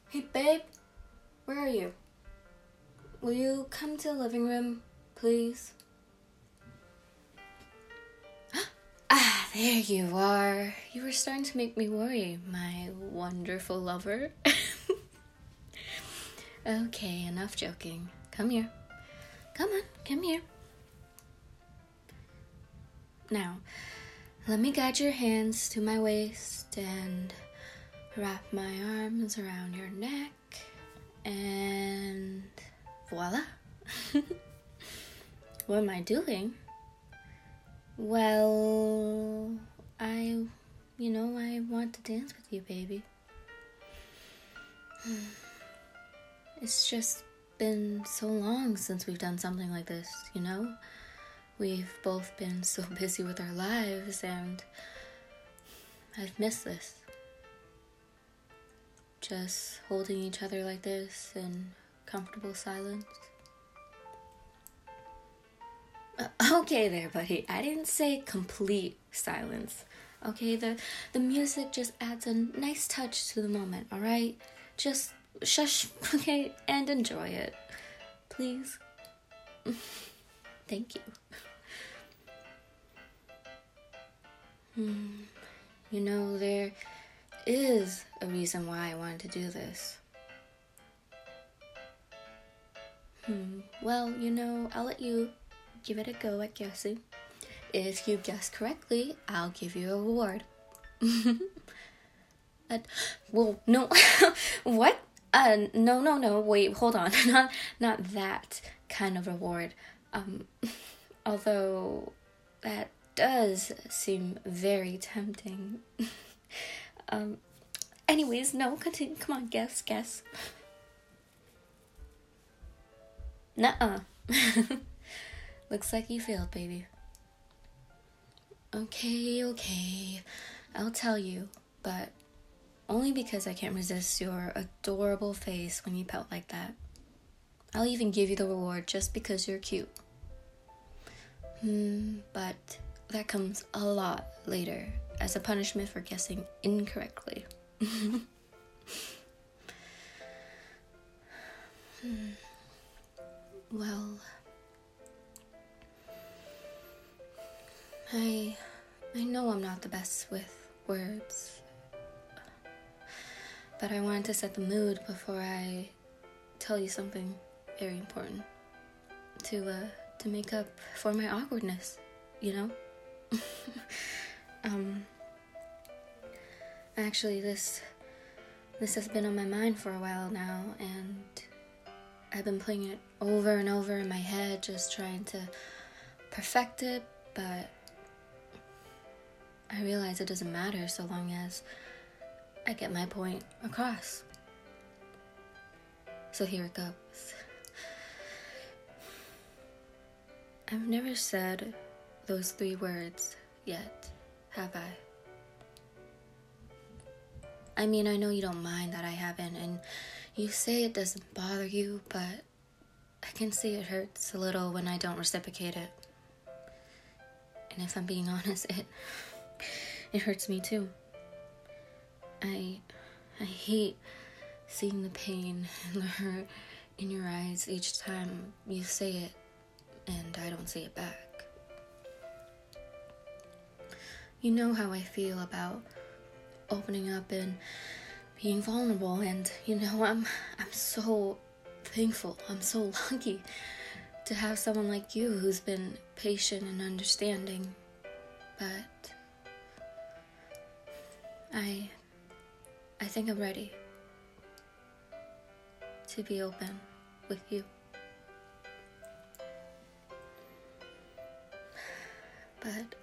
Hey, babe, where are you? Will you come to the living room, please? Ah, there you are. You were starting to make me worry, my wonderful lover. Okay, enough joking. Come here. Come on, come here. Now, let me guide your hands to my waist and wrap my arms around your neck. And voila. What am I doing? Well, I want to dance with you, baby. It's just been so long since we've done something like this, you know? We've both been so busy with our lives, and I've missed this. Just holding each other like this in comfortable silence. Okay there, buddy. I didn't say complete silence. Okay, the music just adds a nice touch to the moment, alright? Just shush, okay, and enjoy it. Please. Thank you. You know, there is a reason why I wanted to do this. Well, I'll let you give it a go at guessing. If you guess correctly, I'll give you a reward. Well, no. What? No. Wait, hold on. Not that kind of reward. Although that does seem very tempting. Anyways, no, continue. Come on, guess. Nuh-uh. Looks like you failed, baby. Okay. I'll tell you, but only because I can't resist your adorable face when you pout like that. I'll even give you the reward just because you're cute. But that comes a lot later as a punishment for guessing incorrectly. Well, I know I'm not the best with words, but I wanted to set the mood before I tell you something very important to make up for my awkwardness, you know? Actually, this has been on my mind for a while now, and I've been playing it over and over in my head, just trying to perfect it, but I realize it doesn't matter so long as I get my point across. So here it goes. I've never said those 3 words yet, have I? I mean, I know you don't mind that I haven't, and you say it doesn't bother you, but I can see it hurts a little when I don't reciprocate it. And if I'm being honest, it hurts me too. I hate seeing the pain and the hurt in your eyes each time you say it and I don't say it back. You know how I feel about opening up and being vulnerable, and I'm so thankful. I'm so lucky to have someone like you who's been patient and understanding. But I think I'm ready to be open with you. But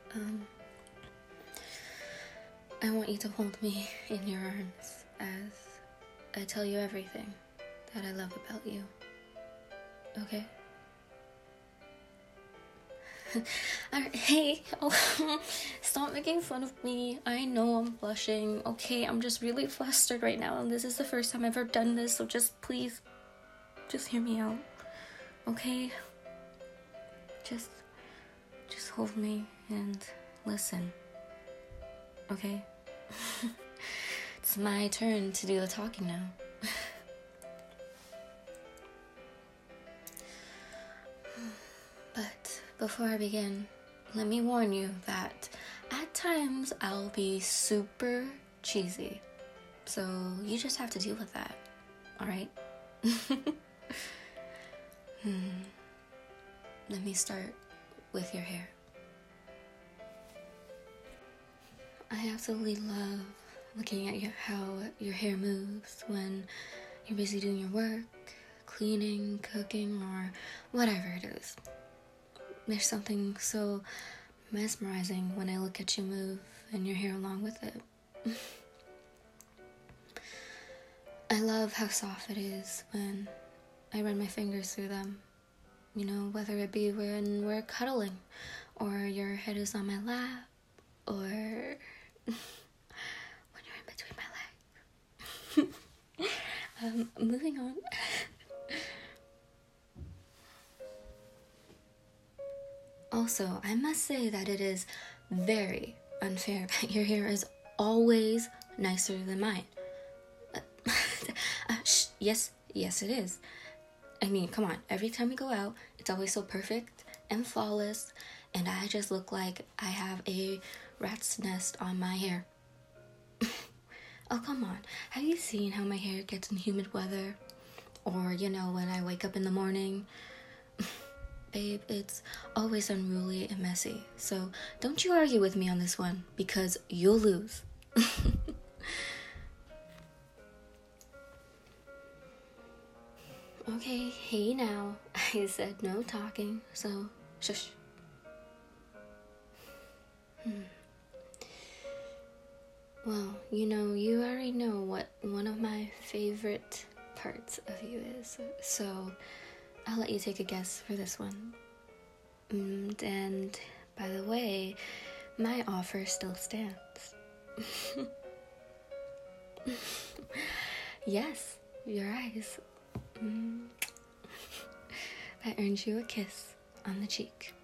I want you to hold me in your arms as I tell you everything that I love about you. Okay? Hey, stop making fun of me. I know I'm blushing. Okay, I'm just really flustered right now, and this is the first time I've ever done this, so just please, just hear me out. Okay? Just hold me and listen. Okay? It's my turn to do the talking now. before I begin, let me warn you that at times I'll be super cheesy. So you just have to deal with that, alright? Let me start with your hair. I absolutely love looking at how your hair moves when you're busy doing your work, cleaning, cooking, or whatever it is. There's something so mesmerizing when I look at you move and your hair along with it. I love how soft it is when I run my fingers through them. You know, whether it be when we're cuddling, or your head is on my lap, or when you're in between my legs. Moving on. Also, I must say that it is very unfair that your hair is always nicer than mine. Yes, it is. I mean, come on. Every time we go out, it's always so perfect and flawless, and I just look like I have a rat's nest on my hair. Oh, come on. Have you seen how my hair gets in humid weather? Or, you know, when I wake up in the morning? Babe, it's always unruly and messy. So don't you argue with me on this one, because you'll lose. Okay, hey now. I said no talking, so shush. Well, you know, you already know what one of my favorite parts of you is, so I'll let you take a guess for this one. And by the way, my offer still stands. Yes, your eyes. That earns you a kiss on the cheek.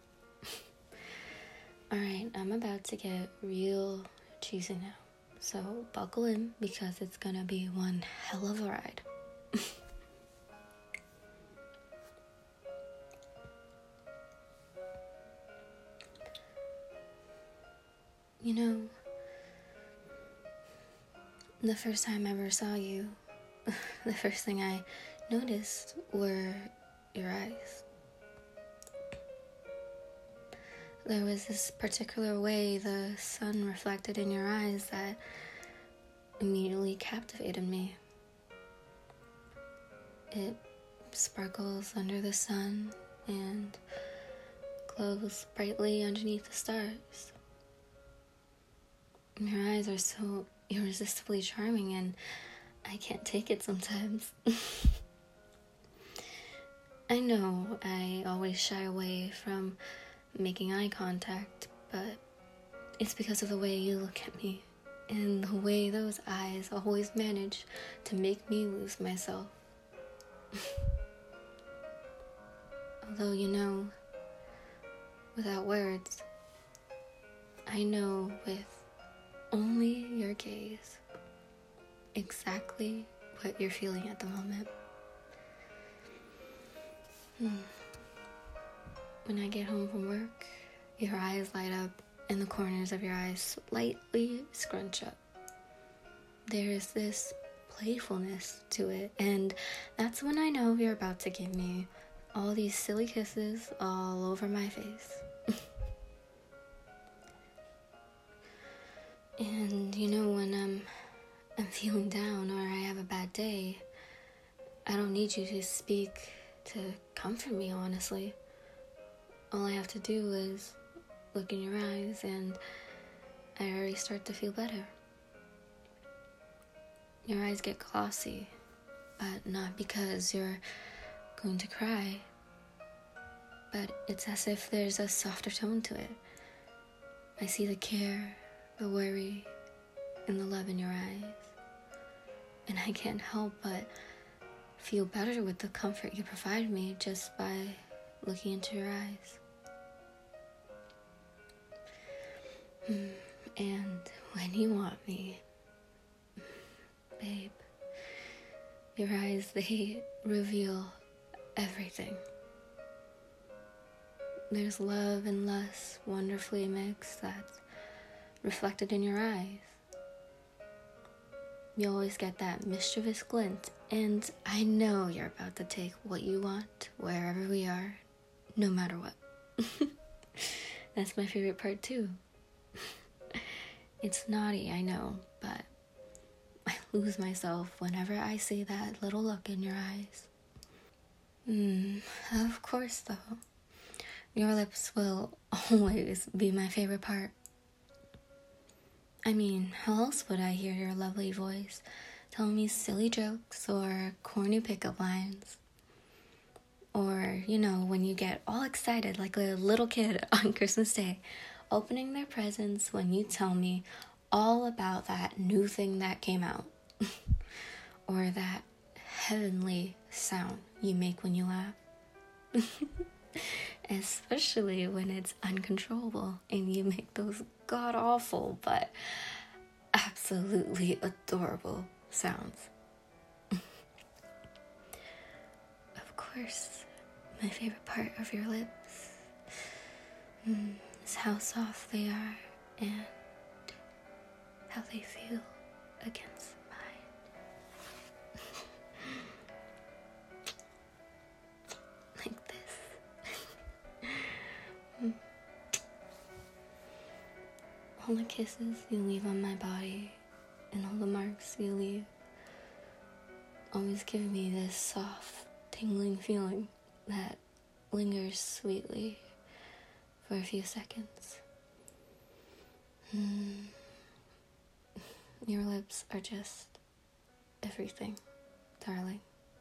Alright, I'm about to get real cheesy now. So buckle in, because it's gonna be one hell of a ride. You know, the first time I ever saw you, the first thing I noticed were your eyes. There was this particular way the sun reflected in your eyes that immediately captivated me. It sparkles under the sun and glows brightly underneath the stars. Your eyes are so irresistibly charming, and I can't take it sometimes. I know I always shy away from making eye contact, but it's because of the way you look at me and the way those eyes always manage to make me lose myself. Although, you know, without words, I know with only your gaze exactly what you're feeling at the moment. When I get home from work, your eyes light up and the corners of your eyes slightly scrunch up. There is this playfulness to it, and that's when I know you're about to give me all these silly kisses all over my face. And you know, when I'm feeling down or I have a bad day, I don't need you to speak to comfort me, honestly. All I have to do is look in your eyes and I already start to feel better. Your eyes get glossy, but not because you're going to cry, but it's as if there's a softer tone to it. I see the care, the worry, and the love in your eyes, and I can't help but feel better with the comfort you provide me just by looking into your eyes. And when you want me, babe, your eyes, they reveal everything. There's love and lust wonderfully mixed that's reflected in your eyes. You always get that mischievous glint, and I know you're about to take what you want wherever we are, no matter what. That's my favorite part too. It's naughty, I know, but I lose myself whenever I see that little look in your eyes. Of course though. Your lips will always be my favorite part. I mean, how else would I hear your lovely voice telling me silly jokes or corny pickup lines? Or, when you get all excited like a little kid on Christmas Day, opening their presents when you tell me all about that new thing that came out. Or that heavenly sound you make when you laugh. Especially when it's uncontrollable and you make those god-awful but absolutely adorable sounds. Of course, my favorite part of your lips is how soft they are and how they feel against mine. Like this. All the kisses you leave on my body and all the marks you leave always give me this soft, tingling feeling that lingers sweetly for a few seconds. Your lips are just everything, darling.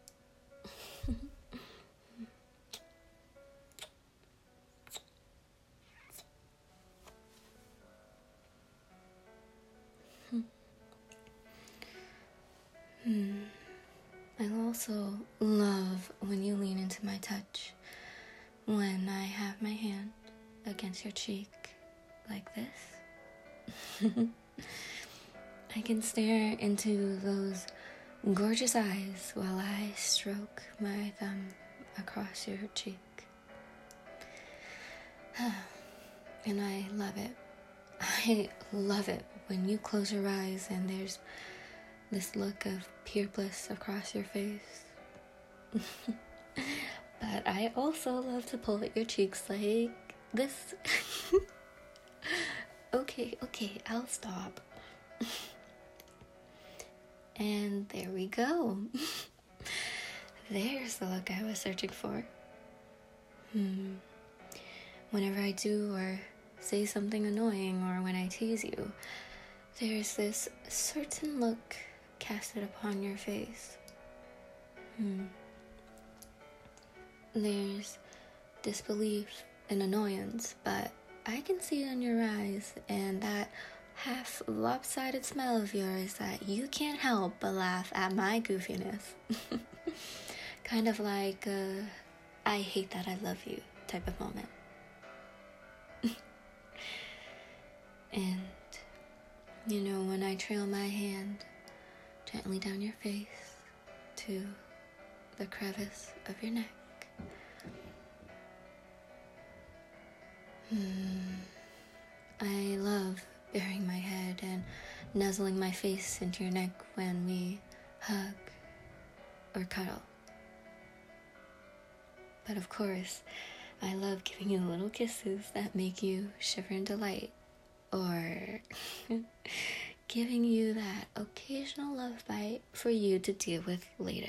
I also love when you lean into my touch, when I have my hand against your cheek like this. I can stare into those gorgeous eyes while I stroke my thumb across your cheek. And I love it. I love it when you close your eyes and there's this look of pure bliss across your face. But I also love to pull at your cheeks like this. Okay, I'll stop. And there we go. There's the look I was searching for. Whenever I do or say something annoying or when I tease you, there's this certain look casted upon your face. There's disbelief and annoyance, but I can see it in your eyes and that half lopsided smile of yours that you can't help but laugh at my goofiness. Kind of like a I hate that I love you type of moment. And when I trail my hand gently down your face to the crevice of your neck, I love burying my head and nuzzling my face into your neck when we hug or cuddle. But of course, I love giving you little kisses that make you shiver in delight, or giving you that occasional love bite for you to deal with later.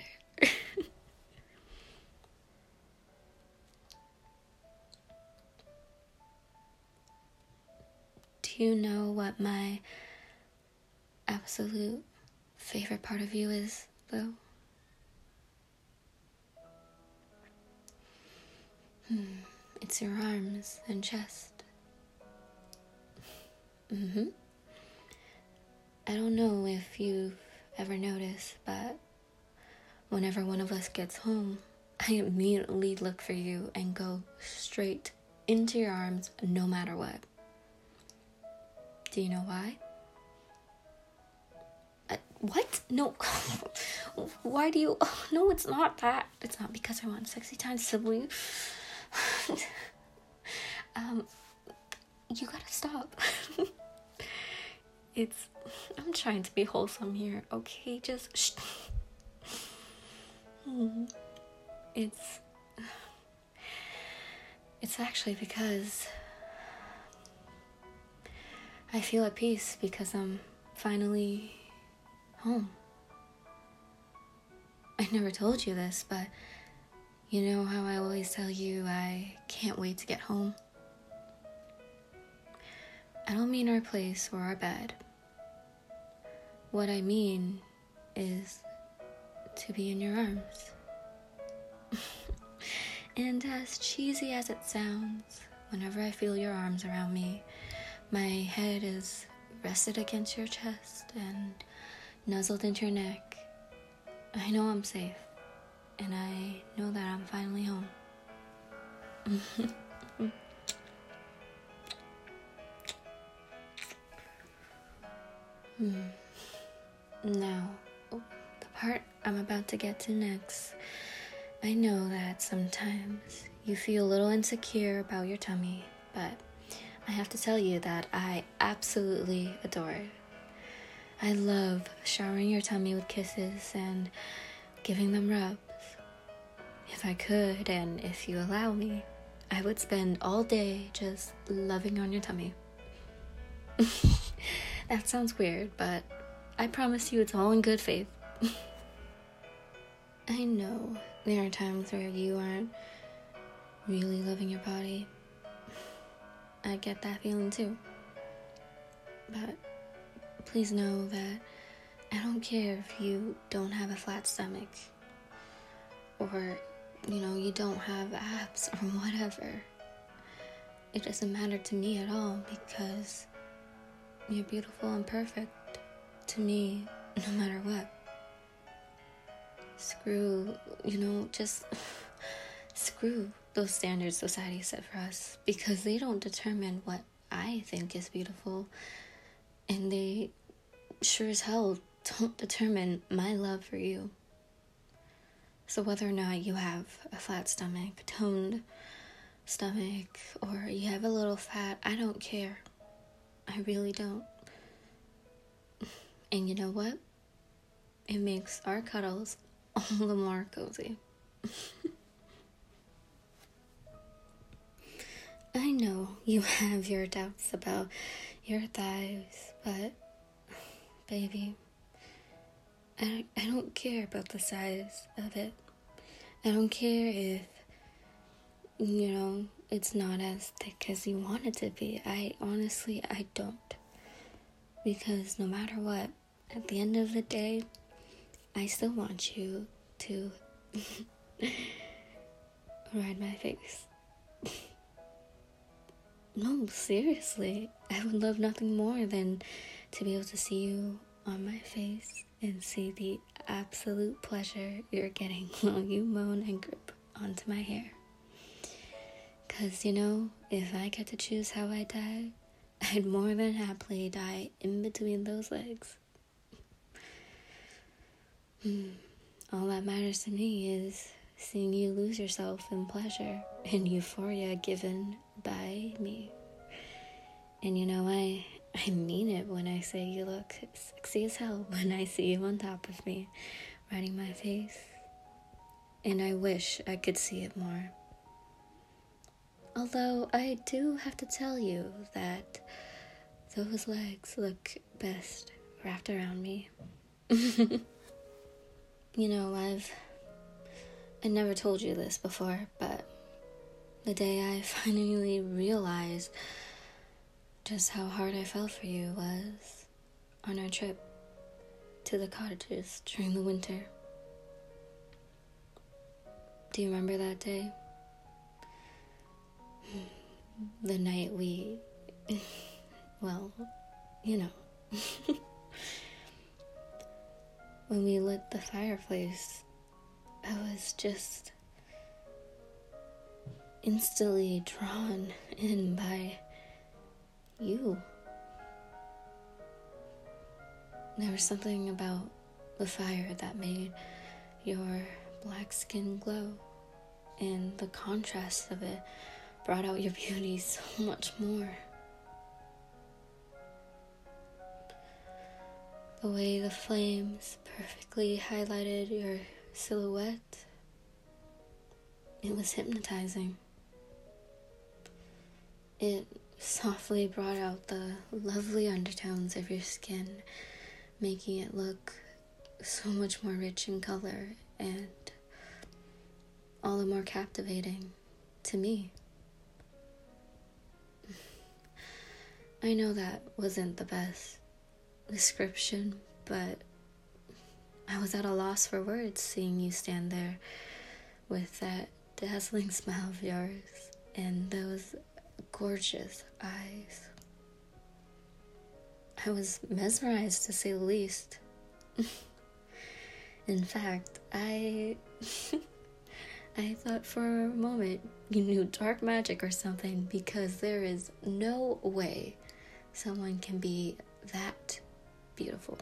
Do you know what my absolute favorite part of you is, though? It's your arms and chest. I don't know if you've ever noticed, but whenever one of us gets home, I immediately look for you and go straight into your arms no matter what. Do you know why? What? No. Why do you... Oh, no, it's not that. It's not because I want sexy time, Sibley. You gotta stop. I'm trying to be wholesome here, okay? Just shh. It's actually because I feel at peace because I'm finally home. I never told you this, but you know how I always tell you I can't wait to get home? I don't mean our place or our bed. What I mean is to be in your arms. And as cheesy as it sounds, whenever I feel your arms around me, my head is rested against your chest and nuzzled into your neck. I know I'm safe, and I know that I'm finally home. Now, the part I'm about to get to next. I know that sometimes you feel a little insecure about your tummy, but I have to tell you that I absolutely adore it. I love showering your tummy with kisses and giving them rubs. If I could, and if you allow me, I would spend all day just loving on your tummy. That sounds weird, but I promise you it's all in good faith. I know there are times where you aren't really loving your body. I get that feeling too. But please know that I don't care if you don't have a flat stomach or, you don't have abs or whatever. It doesn't matter to me at all because you're beautiful and perfect to me no matter what. Screw those standards society set for us because they don't determine what I think is beautiful, and they sure as hell don't determine my love for you. So whether or not you have a flat stomach, toned stomach, or you have a little fat, I don't care. I really don't. And you know what? It makes our cuddles all the more cozy. I know you have your doubts about your thighs, but baby, I don't care about the size of it. I don't care if, it's not as thick as you want it to be. I don't. Because no matter what, at the end of the day, I still want you to ride my face. No, seriously. I would love nothing more than to be able to see you on my face and see the absolute pleasure you're getting while you moan and grip onto my hair. 'Cause, if I get to choose how I die, I'd more than happily die in between those legs. All that matters to me is seeing you lose yourself in pleasure and euphoria given by me. And I mean it when I say you look sexy as hell when I see you on top of me, riding my face. And I wish I could see it more. Although I do have to tell you that those legs look best wrapped around me. I never told you this before, but the day I finally realized just how hard I fell for you was on our trip to the cottages during the winter. Do you remember that day? The night we... well, When we lit the fireplace, I was just instantly drawn in by you. There was something about the fire that made your black skin glow, and the contrast of it brought out your beauty so much more. The way the flames perfectly highlighted your silhouette, it was hypnotizing. It softly brought out the lovely undertones of your skin, making it look so much more rich in color and all the more captivating to me. I know that wasn't the best description, but I was at a loss for words seeing you stand there with that dazzling smile of yours and those gorgeous eyes. I was mesmerized, to say the least. In fact, I thought for a moment you knew dark magic or something, because there is no way someone can be that beautiful.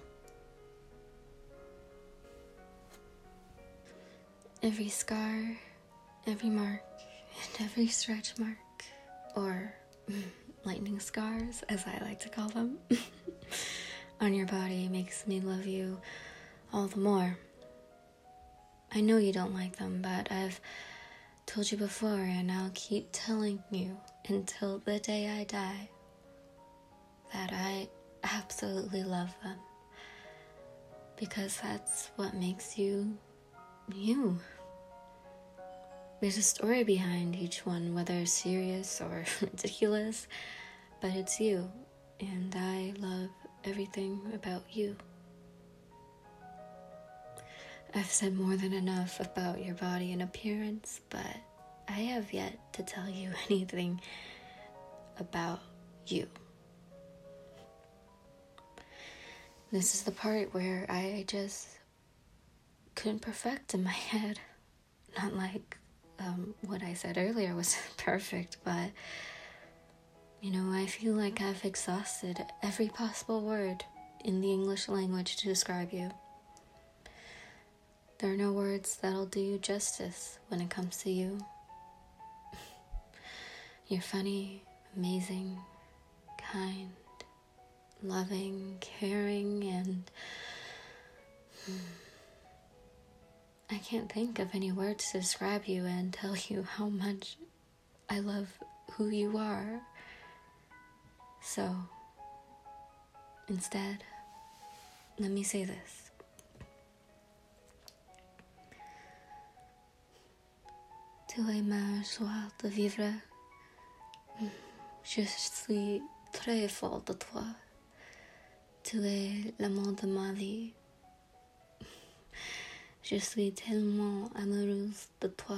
Every scar, every mark, and every stretch mark, or lightning scars, as I like to call them, on your body makes me love you all the more. I know you don't like them, but I've told you before, and I'll keep telling you until the day I die, that I absolutely love them. Because that's what makes you, you. There's a story behind each one, whether serious or ridiculous, but it's you, and I love everything about you. I've said more than enough about your body and appearance, but I have yet to tell you anything about you. This is the part where I just couldn't perfect in my head. Not like what I said earlier was perfect, but I feel like I've exhausted every possible word in the English language to describe you. There are no words that'll do you justice when it comes to you. You're funny, amazing, kind, loving, caring, and I can't think of any words to describe you and tell you how much I love who you are. So, instead, let me say this. Tu es ma joie de vivre. Je suis très folle de toi. Tu es l'amour de ma vie. Je suis tellement amoureuse de toi.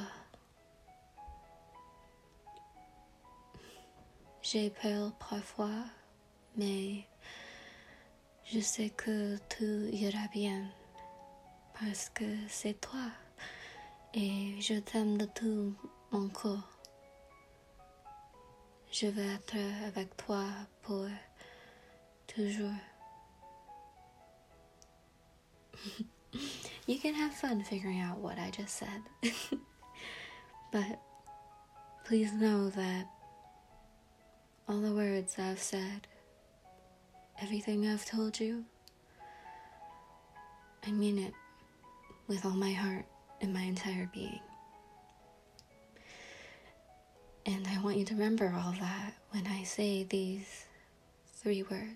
J'ai peur parfois, mais je sais que tout ira bien, parce que c'est toi, et je t'aime de tout mon corps. Je veux être avec toi pour toujours. You can have fun figuring out what I just said. But please know that all the words I've said, everything I've told you, I mean it with all my heart and my entire being. And I want you to remember all that when I say these 3 words.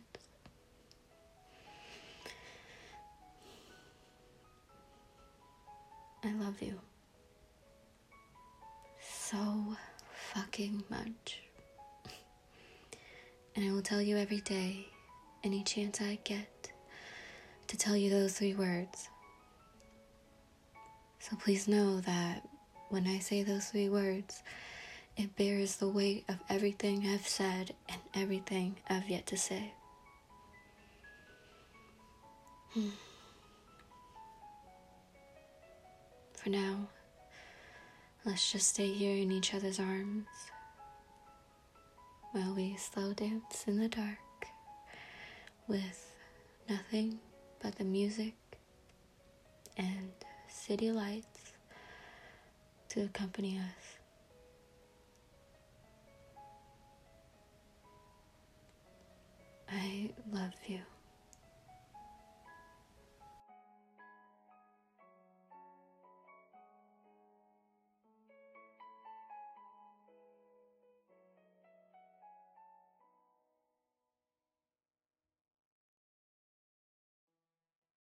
I love you so fucking much. And I will tell you every day, any chance I get, to tell you those 3 words. So please know that when I say those 3 words, it bears the weight of everything I've said and everything I've yet to say. For now, let's just stay here in each other's arms while we slow dance in the dark with nothing but the music and city lights to accompany us. you.